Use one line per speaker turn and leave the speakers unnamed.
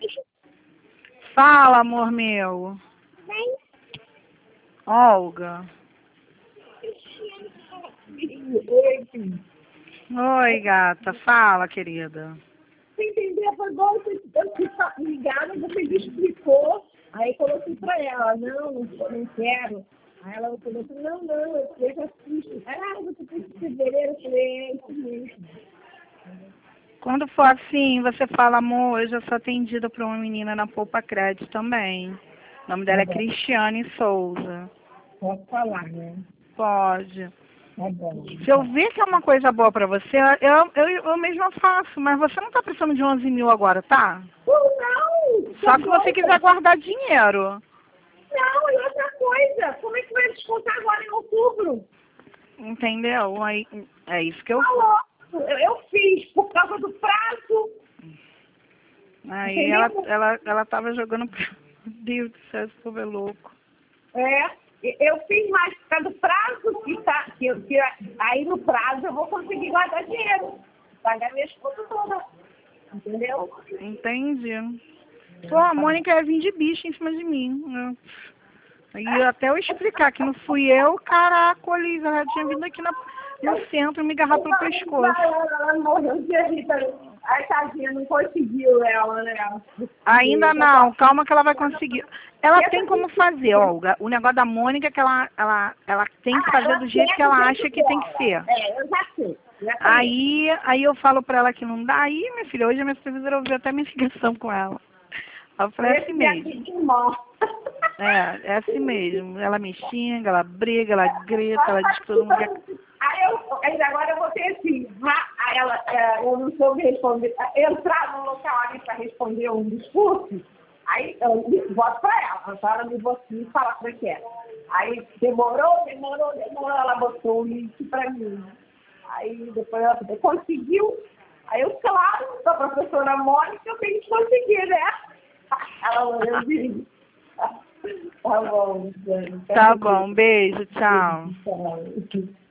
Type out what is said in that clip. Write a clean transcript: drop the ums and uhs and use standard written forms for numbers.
Fala, amor meu. Olga. Oi, gata. Fala, querida.
Você entendeu? Foi igual você ligaram, você me explicou. Aí coloquei pra ela, não quero. Aí ela falou assim, não, eu já fiz. Você fez em fevereiro, eu falei, é isso mesmo.
Quando for assim, você fala, amor, eu já sou atendida por uma menina na Poupa Crédito também. O nome dela é Cristiane Souza.
Posso falar, né?
Pode.
Tá bom.
Se eu ver que é uma coisa boa pra você, eu mesma faço. Mas você não tá precisando de 11 mil agora, tá?
Não!
Só se você quiser guardar dinheiro.
Não, e outra coisa, como é que vai descontar agora em outubro?
Entendeu? Aí, é isso que eu...
Alô? Eu fiz por causa do prazo.
Aí ela tava jogando... Meu Deus do céu, esse povo é louco.
Eu fiz mais por causa do prazo, que aí no prazo eu vou conseguir guardar dinheiro, pagar minhas contas todas, entendeu?
Entendi. Pô, a Mônica ia vir de bicho em cima de mim. E até eu explicar que não fui eu, caraca, Olivia, ela tinha vindo aqui no centro me agarrar pelo pescoço.
Ela morreu de Rita. Ai, tadinha, não conseguiu ela, né?
Ainda não, calma que ela vai conseguir. Ela tem como fazer, Olga. O negócio da Mônica é que ela tem que fazer do jeito que ela acha que tem que ser.
Eu já sei.
Aí eu falo pra ela que não dá. Aí, minha filha, hoje a minha supervisora ouviu até minha ligação com ela. Eu falei, é assim mesmo. É assim mesmo. Ela me xinga, ela briga, ela grita, ela diz que todo mundo quer...
Aí agora eu vou ter assim, eu não soube responder, entrar no local ali para responder um discurso, aí eu boto para ela, a ela me botou e falar como é que é. Aí demorou, ela botou o link para mim. Aí depois ela conseguiu, aí eu, claro, a professora Mônica, eu tenho que conseguir, né? Ela olhou de mim. Tá bom, gente.
Tá bom, beijo, tchau.
Tchau.